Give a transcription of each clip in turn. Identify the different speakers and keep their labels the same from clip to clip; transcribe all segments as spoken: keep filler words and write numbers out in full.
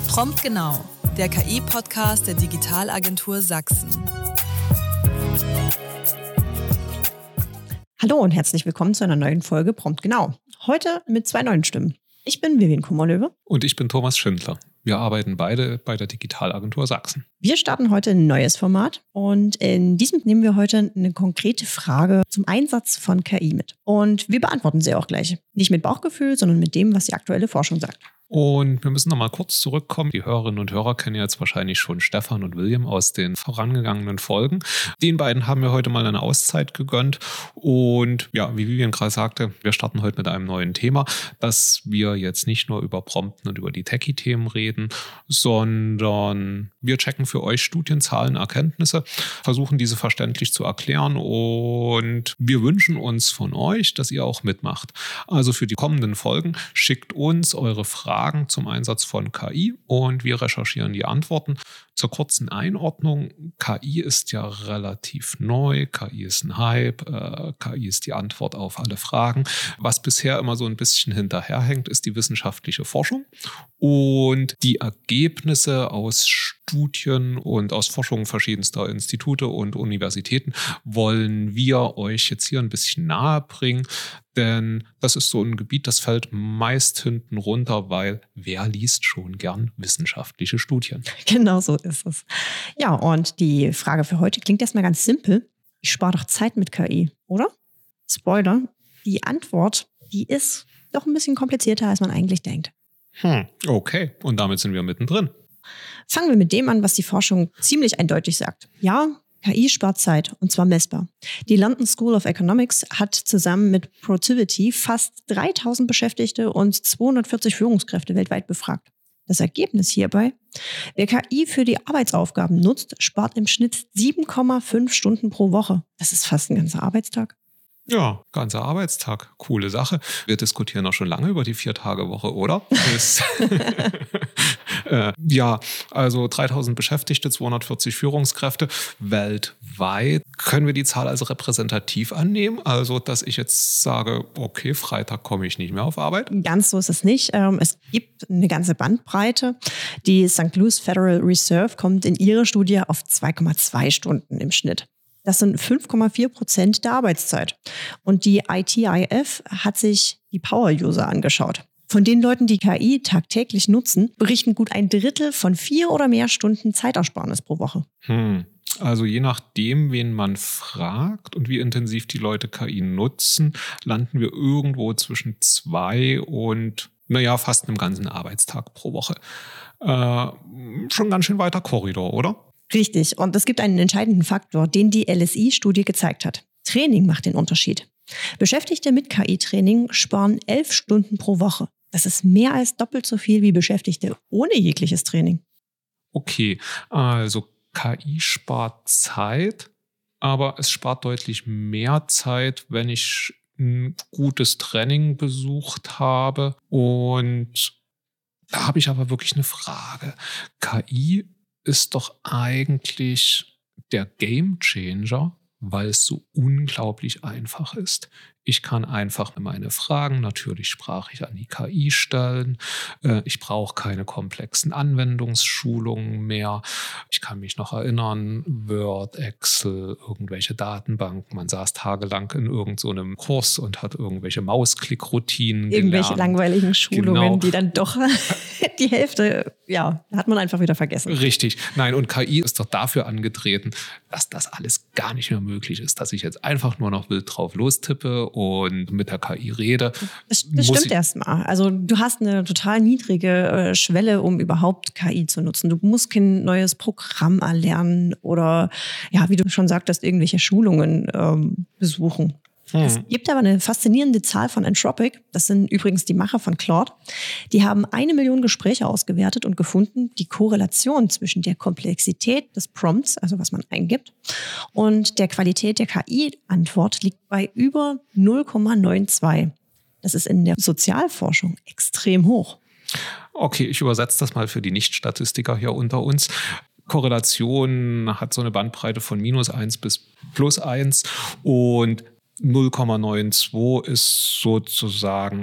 Speaker 1: Prompt genau, der K I-Podcast der Digitalagentur Sachsen.
Speaker 2: Hallo und herzlich willkommen zu einer neuen Folge Prompt genau. Heute mit zwei neuen Stimmen. Ich bin Vivian Kummerlöwe.
Speaker 3: Und ich bin Thomas Schindler. Wir arbeiten beide bei der Digitalagentur Sachsen.
Speaker 2: Wir starten heute ein neues Format und in diesem nehmen wir heute eine konkrete Frage zum Einsatz von K I mit. Und wir beantworten sie auch gleich. Nicht mit Bauchgefühl, sondern mit dem, was die aktuelle Forschung sagt.
Speaker 3: Und wir müssen noch mal kurz zurückkommen. Die Hörerinnen und Hörer kennen jetzt wahrscheinlich schon Stefan und William aus den vorangegangenen Folgen. Den beiden haben wir heute mal eine Auszeit gegönnt. Und ja, wie Vivian gerade sagte, wir starten heute mit einem neuen Thema, dass wir jetzt nicht nur über Prompten und über die Techie-Themen reden, sondern wir checken für euch Studienzahlen, Erkenntnisse, versuchen diese verständlich zu erklären und wir wünschen uns von euch, dass ihr auch mitmacht. Also für die kommenden Folgen schickt uns eure Fragen zum Einsatz von K I und wir recherchieren die Antworten. Zur kurzen Einordnung, K I ist ja relativ neu, K I ist ein Hype, äh, K I ist die Antwort auf alle Fragen. Was bisher immer so ein bisschen hinterherhängt, ist die wissenschaftliche Forschung und die Ergebnisse aus Studien und aus Forschung verschiedenster Institute und Universitäten wollen wir euch jetzt hier ein bisschen nahe bringen, denn das ist so ein Gebiet, das fällt meist hinten runter, weil wer liest schon gern wissenschaftliche Studien?
Speaker 2: Genau so ist es. Ja, und die Frage für heute klingt erstmal ganz simpel. Ich spare doch Zeit mit K I, oder? Spoiler, die Antwort, die ist doch ein bisschen komplizierter, als man eigentlich denkt.
Speaker 3: Hm, okay, und damit sind wir mittendrin.
Speaker 2: Fangen wir mit dem an, was die Forschung ziemlich eindeutig sagt. Ja, K I spart Zeit, und zwar messbar. Die London School of Economics hat zusammen mit Protiviti fast dreitausend Beschäftigte und zweihundertvierzig Führungskräfte weltweit befragt. Das Ergebnis hierbei: Wer K I für die Arbeitsaufgaben nutzt, spart im Schnitt sieben Komma fünf Stunden pro Woche. Das ist fast ein ganzer Arbeitstag.
Speaker 3: Ja, ganzer Arbeitstag. Coole Sache. Wir diskutieren auch schon lange über die Vier-Tage-Woche, oder? äh, ja, also dreitausend Beschäftigte, zweihundertvierzig Führungskräfte weltweit. Können wir die Zahl also repräsentativ annehmen? Also, dass ich jetzt sage, okay, Freitag komme ich nicht mehr auf Arbeit?
Speaker 2: Ganz so ist es nicht. Es gibt eine ganze Bandbreite. Die Sankt Louis Federal Reserve kommt in ihrer Studie auf zwei Komma zwei Stunden im Schnitt. Das sind fünf Komma vier Prozent der Arbeitszeit. Und die I T I F hat sich die Power-User angeschaut. Von den Leuten, die K I tagtäglich nutzen, berichten gut ein Drittel von vier oder mehr Stunden Zeitersparnis pro Woche.
Speaker 3: Hm. Also je nachdem, wen man fragt und wie intensiv die Leute K I nutzen, landen wir irgendwo zwischen zwei und, naja, fast einem ganzen Arbeitstag pro Woche. Äh, schon ganz schön weiter Korridor, oder?
Speaker 2: Richtig. Und es gibt einen entscheidenden Faktor, den die L S I-Studie gezeigt hat. Training macht den Unterschied. Beschäftigte mit K I-Training sparen elf Stunden pro Woche. Das ist mehr als doppelt so viel wie Beschäftigte ohne jegliches Training.
Speaker 3: Okay, also K I spart Zeit, aber es spart deutlich mehr Zeit, wenn ich ein gutes Training besucht habe. Und da habe ich aber wirklich eine Frage. K I ist doch eigentlich der Gamechanger, weil es so unglaublich einfach ist. Ich kann einfach meine Fragen natürlich sprachlich an die K I stellen. Ich brauche keine komplexen Anwendungsschulungen mehr. Ich kann mich noch erinnern, Word, Excel, irgendwelche Datenbanken. Man saß tagelang in irgendeinem so Kurs und hat irgendwelche Mausklick-Routinen gelernt.
Speaker 2: Irgendwelche langweiligen Schulungen,
Speaker 3: genau.
Speaker 2: Die dann doch die Hälfte, ja, hat man einfach wieder vergessen.
Speaker 3: Richtig. Nein, und K I ist doch dafür angetreten, dass das alles gar nicht mehr möglich ist, dass ich jetzt einfach nur noch wild drauf lostippe und mit der K I rede.
Speaker 2: Das, das stimmt erstmal. Also du hast eine total niedrige äh, Schwelle, um überhaupt K I zu nutzen. Du musst kein neues Programm erlernen oder, ja, wie du schon sagtest, irgendwelche Schulungen ähm, besuchen. Hm. Es gibt aber eine faszinierende Zahl von Anthropic, das sind übrigens die Macher von Claude. Die haben eine Million Gespräche ausgewertet und gefunden, die Korrelation zwischen der Komplexität des Prompts, also was man eingibt, und der Qualität der K I-Antwort liegt bei über null Komma zweiundneunzig. Das ist in der Sozialforschung extrem hoch.
Speaker 3: Okay, ich übersetze das mal für die Nicht-Statistiker hier unter uns. Korrelation hat so eine Bandbreite von minus eins bis plus eins und null Komma zweiundneunzig ist sozusagen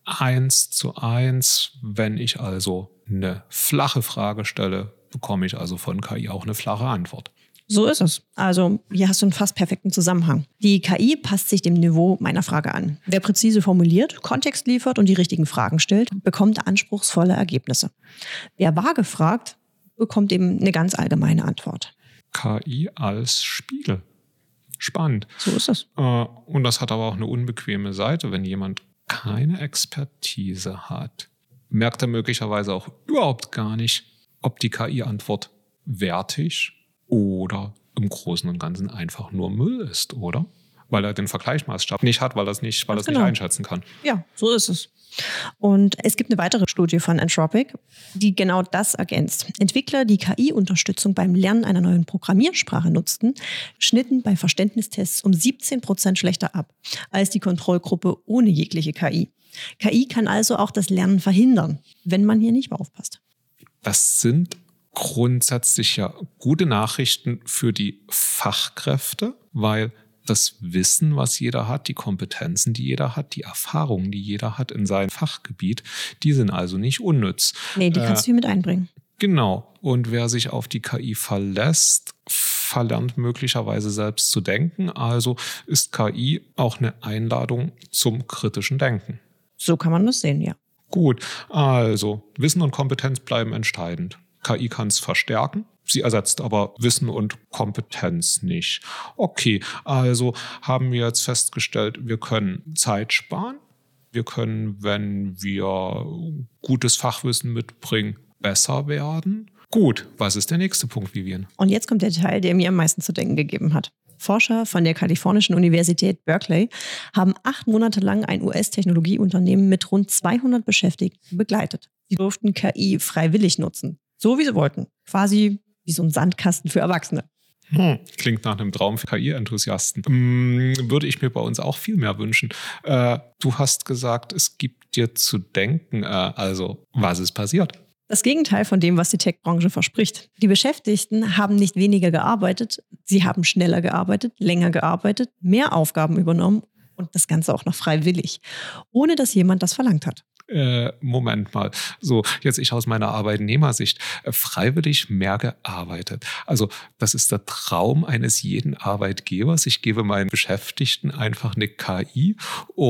Speaker 3: eins zu eins. Wenn ich also eine flache Frage stelle, bekomme ich also von K I auch eine flache Antwort.
Speaker 2: So ist es. Also hier hast du einen fast perfekten Zusammenhang. Die K I passt sich dem Niveau meiner Frage an. Wer präzise formuliert, Kontext liefert und die richtigen Fragen stellt, bekommt anspruchsvolle Ergebnisse. Wer vage fragt, bekommt eben eine ganz allgemeine Antwort.
Speaker 3: K I als Spiegel. Spannend.
Speaker 2: So ist es.
Speaker 3: Und das hat aber auch eine unbequeme Seite. Wenn jemand keine Expertise hat, merkt er möglicherweise auch überhaupt gar nicht, ob die K I-Antwort wertig oder im Großen und Ganzen einfach nur Müll ist, oder? Weil er den Vergleichsmaßstab nicht hat, weil er es nicht, weil er es
Speaker 2: genau.
Speaker 3: nicht einschätzen kann.
Speaker 2: Ja, so ist es. Und es gibt eine weitere Studie von Anthropic, die genau das ergänzt. Entwickler, die K I-Unterstützung beim Lernen einer neuen Programmiersprache nutzten, schnitten bei Verständnistests um siebzehn Prozent schlechter ab als die Kontrollgruppe ohne jegliche K I. K I kann also auch das Lernen verhindern, wenn man hier nicht mehr aufpasst.
Speaker 3: Das sind grundsätzlich ja gute Nachrichten für die Fachkräfte, weil das Wissen, was jeder hat, die Kompetenzen, die jeder hat, die Erfahrungen, die jeder hat in seinem Fachgebiet, die sind also nicht unnütz.
Speaker 2: Nee, die kannst äh, du hier mit einbringen.
Speaker 3: Genau. Und wer sich auf die K I verlässt, verlernt möglicherweise selbst zu denken. Also ist K I auch eine Einladung zum kritischen Denken.
Speaker 2: So kann man das sehen, ja.
Speaker 3: Gut, also Wissen und Kompetenz bleiben entscheidend. K I kann es verstärken, sie ersetzt aber Wissen und Kompetenz nicht. Okay, also haben wir jetzt festgestellt, wir können Zeit sparen. Wir können, wenn wir gutes Fachwissen mitbringen, besser werden. Gut, was ist der nächste Punkt, Vivian?
Speaker 2: Und jetzt kommt der Teil, der mir am meisten zu denken gegeben hat. Forscher von der kalifornischen Universität Berkeley haben acht Monate lang ein U S-Technologieunternehmen mit rund zweihundert Beschäftigten begleitet. Sie durften K I freiwillig nutzen, so wie sie wollten. Quasi wie so ein Sandkasten für Erwachsene.
Speaker 3: Hm, klingt nach einem Traum für K I-Enthusiasten. Hm, würde ich mir bei uns auch viel mehr wünschen. Äh, du hast gesagt, es gibt dir zu denken. Äh, also, was ist passiert?
Speaker 2: Das Gegenteil von dem, was die Tech-Branche verspricht. Die Beschäftigten haben nicht weniger gearbeitet, sie haben schneller gearbeitet, länger gearbeitet, mehr Aufgaben übernommen und das Ganze auch noch freiwillig, ohne dass jemand das verlangt hat.
Speaker 3: Äh, Moment mal. So, jetzt ich aus meiner Arbeitnehmersicht. Äh, freiwillig mehr gearbeitet. Also, das ist der Traum eines jeden Arbeitgebers. Ich gebe meinen Beschäftigten einfach eine K I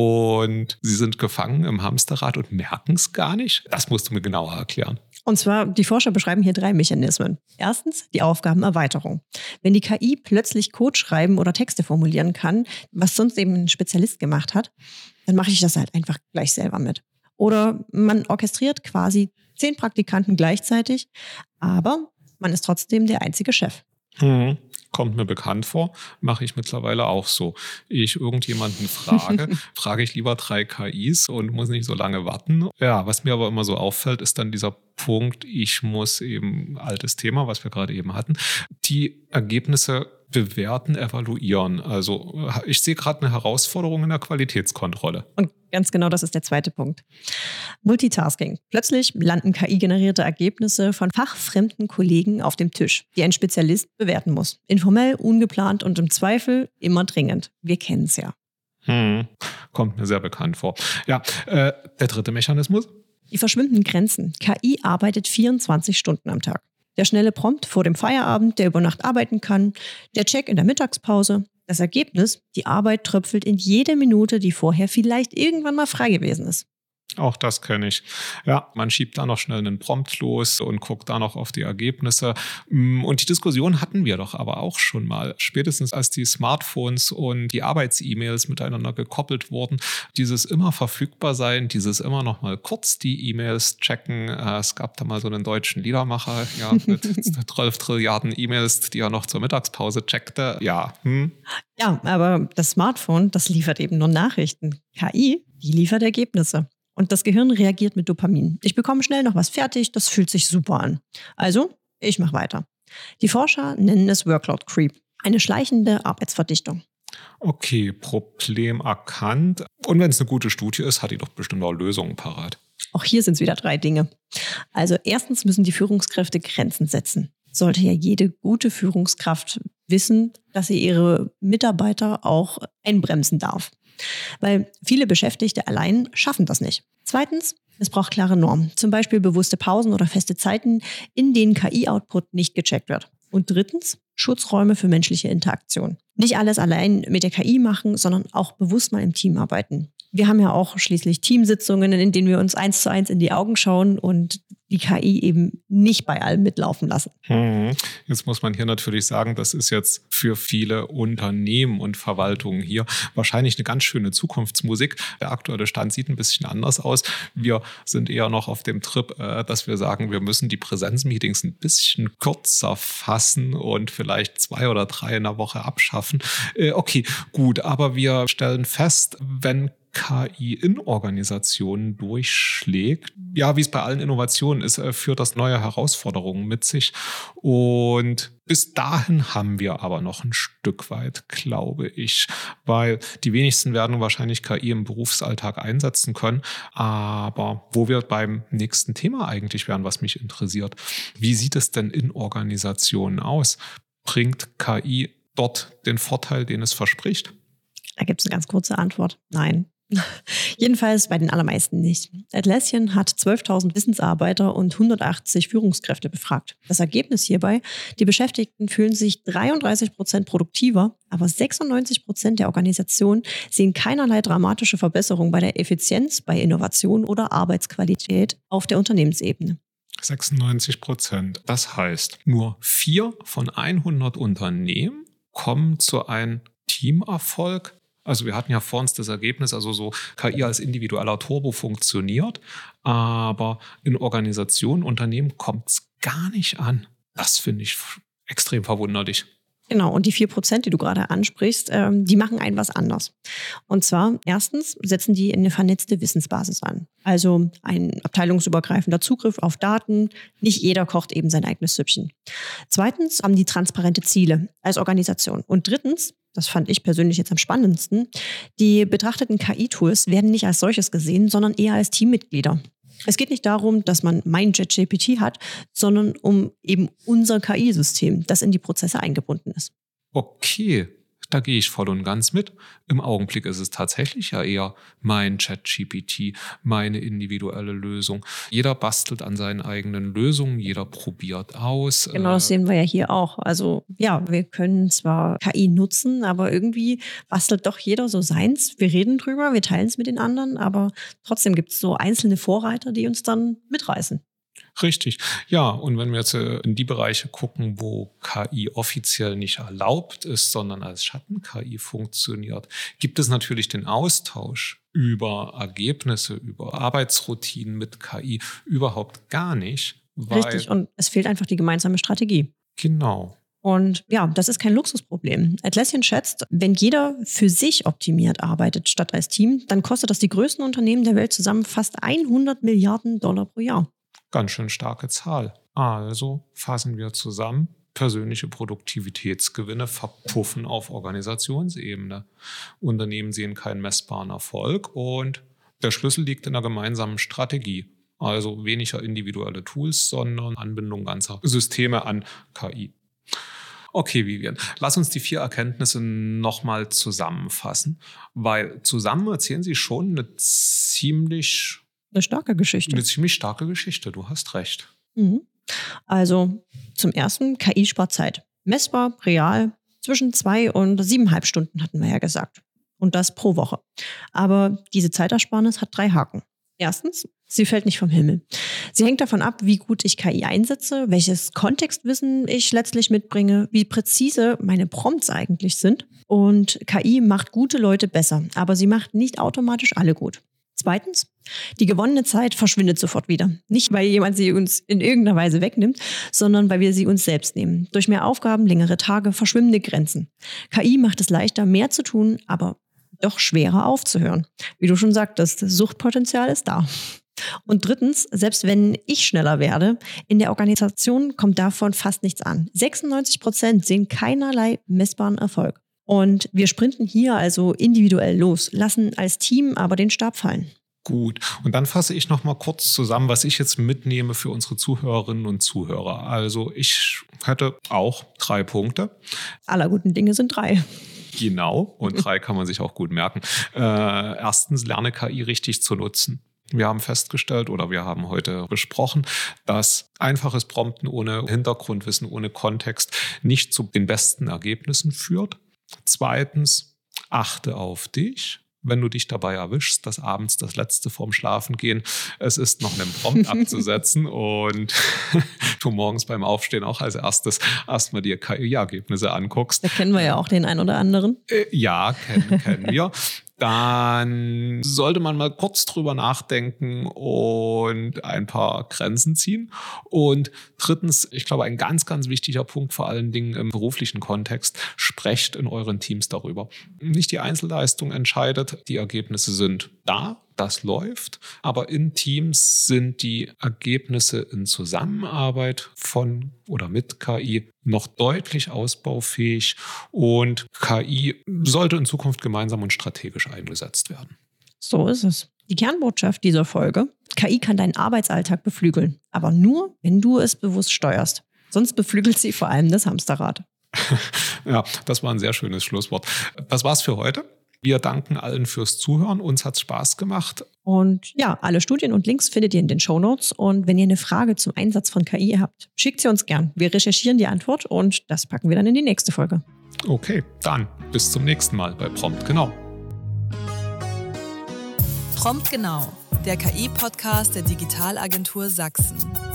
Speaker 3: und sie sind gefangen im Hamsterrad und merken es gar nicht. Das musst du mir genauer erklären.
Speaker 2: Und zwar, die Forscher beschreiben hier drei Mechanismen. Erstens die Aufgabenerweiterung. Wenn die K I plötzlich Code schreiben oder Texte formulieren kann, was sonst eben ein Spezialist gemacht hat, dann mache ich das halt einfach gleich selber mit. Oder man orchestriert quasi zehn Praktikanten gleichzeitig, aber man ist trotzdem der einzige Chef.
Speaker 3: Hm, kommt mir bekannt vor, mache ich mittlerweile auch so. Ich irgendjemanden frage, frage ich lieber drei K Is und muss nicht so lange warten. Ja, was mir aber immer so auffällt, ist dann dieser Punkt, ich muss eben, altes Thema, was wir gerade eben hatten, die Ergebnisse bewerten, evaluieren. Also ich sehe gerade eine Herausforderung in der Qualitätskontrolle.
Speaker 2: Und ganz genau, das ist der zweite Punkt. Multitasking. Plötzlich landen K I-generierte Ergebnisse von fachfremden Kollegen auf dem Tisch, die ein Spezialist bewerten muss. Informell, ungeplant und im Zweifel immer dringend. Wir kennen es ja.
Speaker 3: Hm, kommt mir sehr bekannt vor. Ja, äh, der dritte Mechanismus?
Speaker 2: Die verschwimmenden Grenzen. K I arbeitet vierundzwanzig Stunden am Tag. Der schnelle Prompt vor dem Feierabend, der über Nacht arbeiten kann, der Check in der Mittagspause. Das Ergebnis, die Arbeit tröpfelt in jede Minute, die vorher vielleicht irgendwann mal frei gewesen ist.
Speaker 3: Auch das kenne ich. Ja, man schiebt da noch schnell einen Prompt los und guckt da noch auf die Ergebnisse. Und die Diskussion hatten wir doch aber auch schon mal. Spätestens als die Smartphones und die Arbeits-E-Mails miteinander gekoppelt wurden, dieses immer verfügbar sein, dieses immer noch mal kurz die E-Mails checken. Es gab da mal so einen deutschen Liedermacher, ja, mit zwölf Trilliarden E-Mails, die er noch zur Mittagspause checkte. Ja, hm.
Speaker 2: Ja, aber das Smartphone, das liefert eben nur Nachrichten. K I, die liefert Ergebnisse. Und das Gehirn reagiert mit Dopamin. Ich bekomme schnell noch was fertig, das fühlt sich super an. Also, ich mache weiter. Die Forscher nennen es Workload Creep, eine schleichende Arbeitsverdichtung.
Speaker 3: Okay, Problem erkannt. Und wenn es eine gute Studie ist, hat die doch bestimmt auch Lösungen parat.
Speaker 2: Auch hier sind es wieder drei Dinge. Also erstens müssen die Führungskräfte Grenzen setzen. Sollte ja jede gute Führungskraft wissen, dass sie ihre Mitarbeiter auch einbremsen darf. Weil viele Beschäftigte allein schaffen das nicht. Zweitens, es braucht klare Normen, zum Beispiel bewusste Pausen oder feste Zeiten, in denen K I-Output nicht gecheckt wird. Und drittens, Schutzräume für menschliche Interaktion. Nicht alles allein mit der K I machen, sondern auch bewusst mal im Team arbeiten. Wir haben ja auch schließlich Teamsitzungen, in denen wir uns eins zu eins in die Augen schauen und die K I eben nicht bei allem mitlaufen lassen.
Speaker 3: Hm. Jetzt muss man hier natürlich sagen, das ist jetzt für viele Unternehmen und Verwaltungen hier wahrscheinlich eine ganz schöne Zukunftsmusik. Der aktuelle Stand sieht ein bisschen anders aus. Wir sind eher noch auf dem Trip, dass wir sagen, wir müssen die Präsenzmeetings ein bisschen kürzer fassen und vielleicht zwei oder drei in der Woche abschaffen. Okay, gut, aber wir stellen fest, wenn K I in Organisationen durchschlägt. Ja, wie es bei allen Innovationen ist, führt das neue Herausforderungen mit sich. Und bis dahin haben wir aber noch ein Stück weit, glaube ich, weil die wenigsten werden wahrscheinlich K I im Berufsalltag einsetzen können. Aber wo wir beim nächsten Thema eigentlich wären, was mich interessiert, wie sieht es denn in Organisationen aus? Bringt K I dort den Vorteil, den es verspricht?
Speaker 2: Da gibt es eine ganz kurze Antwort. Nein. Jedenfalls bei den allermeisten nicht. Atlassian hat zwölftausend Wissensarbeiter und hundertachtzig Führungskräfte befragt. Das Ergebnis hierbei, die Beschäftigten fühlen sich dreiunddreißig Prozent produktiver, aber sechsundneunzig Prozent der Organisation sehen keinerlei dramatische Verbesserung bei der Effizienz, bei Innovation oder Arbeitsqualität auf der Unternehmensebene.
Speaker 3: sechsundneunzig Prozent. Das heißt, nur vier von hundert Unternehmen kommen zu einem Teamerfolg. Also wir hatten ja vor uns das Ergebnis, also so K I als individueller Turbo funktioniert, aber in Organisationen, Unternehmen kommt es gar nicht an. Das finde ich extrem verwunderlich.
Speaker 2: Genau, und die vier Prozent, die du gerade ansprichst, ähm, die machen ein was anders. Und zwar, erstens setzen die eine vernetzte Wissensbasis an. Also ein abteilungsübergreifender Zugriff auf Daten. Nicht jeder kocht eben sein eigenes Süppchen. Zweitens haben die transparente Ziele als Organisation. Und drittens, das fand ich persönlich jetzt am spannendsten, die betrachteten K I-Tools werden nicht als solches gesehen, sondern eher als Teammitglieder. Es geht nicht darum, dass man mein ChatGPT hat, sondern um eben unser K I-System, das in die Prozesse eingebunden ist.
Speaker 3: Okay, da gehe ich voll und ganz mit. Im Augenblick ist es tatsächlich ja eher mein ChatGPT, meine individuelle Lösung. Jeder bastelt an seinen eigenen Lösungen, jeder probiert aus.
Speaker 2: Genau, das sehen wir ja hier auch. Also ja, wir können zwar K I nutzen, aber irgendwie bastelt doch jeder so seins. Wir reden drüber, wir teilen es mit den anderen, aber trotzdem gibt es so einzelne Vorreiter, die uns dann mitreißen.
Speaker 3: Richtig. Ja, und wenn wir jetzt in die Bereiche gucken, wo K I offiziell nicht erlaubt ist, sondern als Schatten-K I funktioniert, gibt es natürlich den Austausch über Ergebnisse, über Arbeitsroutinen mit K I überhaupt gar nicht. Weil
Speaker 2: Richtig, und es fehlt einfach die gemeinsame Strategie.
Speaker 3: Genau.
Speaker 2: Und ja, das ist kein Luxusproblem. Atlassian schätzt, wenn jeder für sich optimiert arbeitet statt als Team, dann kostet das die größten Unternehmen der Welt zusammen fast hundert Milliarden Dollar pro Jahr.
Speaker 3: Ganz schön starke Zahl. Also fassen wir zusammen, persönliche Produktivitätsgewinne verpuffen auf Organisationsebene. Unternehmen sehen keinen messbaren Erfolg und der Schlüssel liegt in der gemeinsamen Strategie. Also weniger individuelle Tools, sondern Anbindung ganzer Systeme an K I. Okay, Vivian, lass uns die vier Erkenntnisse nochmal zusammenfassen, weil zusammen erzählen sie schon eine ziemlich...
Speaker 2: Eine starke Geschichte.
Speaker 3: Eine ziemlich starke Geschichte, du hast recht.
Speaker 2: Mhm. Also zum ersten, K I spart Zeit. Messbar, real, zwischen zwei und siebeneinhalb Stunden hatten wir ja gesagt. Und das pro Woche. Aber diese Zeitersparnis hat drei Haken. Erstens, sie fällt nicht vom Himmel. Sie hängt davon ab, wie gut ich K I einsetze, welches Kontextwissen ich letztlich mitbringe, wie präzise meine Prompts eigentlich sind. Und K I macht gute Leute besser, aber sie macht nicht automatisch alle gut. Zweitens, die gewonnene Zeit verschwindet sofort wieder. Nicht, weil jemand sie uns in irgendeiner Weise wegnimmt, sondern weil wir sie uns selbst nehmen. Durch mehr Aufgaben, längere Tage, verschwimmende Grenzen. K I macht es leichter, mehr zu tun, aber doch schwerer aufzuhören. Wie du schon sagtest, das Suchtpotenzial ist da. Und drittens, selbst wenn ich schneller werde, in der Organisation kommt davon fast nichts an. sechsundneunzig Prozent sehen keinerlei messbaren Erfolg. Und wir sprinten hier also individuell los, lassen als Team aber den Stab fallen.
Speaker 3: Gut, und dann fasse ich noch mal kurz zusammen, was ich jetzt mitnehme für unsere Zuhörerinnen und Zuhörer. Also ich hätte auch drei Punkte.
Speaker 2: Aller guten Dinge sind drei.
Speaker 3: Genau, und drei kann man sich auch gut merken. Äh, erstens, lerne K I richtig zu nutzen. Wir haben festgestellt oder wir haben heute besprochen, dass einfaches Prompten ohne Hintergrundwissen, ohne Kontext nicht zu den besten Ergebnissen führt. Zweitens, achte auf dich. Wenn du dich dabei erwischst, dass abends das Letzte vorm Schlafengehen, es ist noch einen Prompt abzusetzen und du morgens beim Aufstehen auch als erstes erstmal dir K I-Ergebnisse anguckst.
Speaker 2: Da kennen wir ja auch den einen oder anderen.
Speaker 3: Äh, ja, kennen, kennen wir. Dann sollte man mal kurz drüber nachdenken und ein paar Grenzen ziehen. Und drittens, ich glaube, ein ganz, ganz wichtiger Punkt, vor allen Dingen im beruflichen Kontext, sprecht in euren Teams darüber. Nicht die Einzelleistung entscheidet, die Ergebnisse sind da, das läuft, aber in Teams sind die Ergebnisse in Zusammenarbeit von oder mit K I noch deutlich ausbaufähig und K I sollte in Zukunft gemeinsam und strategisch eingesetzt werden.
Speaker 2: So ist es. Die Kernbotschaft dieser Folge: K I kann deinen Arbeitsalltag beflügeln, aber nur, wenn du es bewusst steuerst. Sonst beflügelt sie vor allem das Hamsterrad.
Speaker 3: Ja, das war ein sehr schönes Schlusswort. Das war's für heute. Wir danken allen fürs Zuhören. Uns hat's Spaß gemacht.
Speaker 2: Und ja, alle Studien und Links findet ihr in den Shownotes. Und wenn ihr eine Frage zum Einsatz von K I habt, schickt sie uns gern. Wir recherchieren die Antwort und das packen wir dann in die nächste Folge.
Speaker 3: Okay, dann bis zum nächsten Mal bei Prompt Genau.
Speaker 1: Prompt Genau, der K I-Podcast der Digitalagentur Sachsen.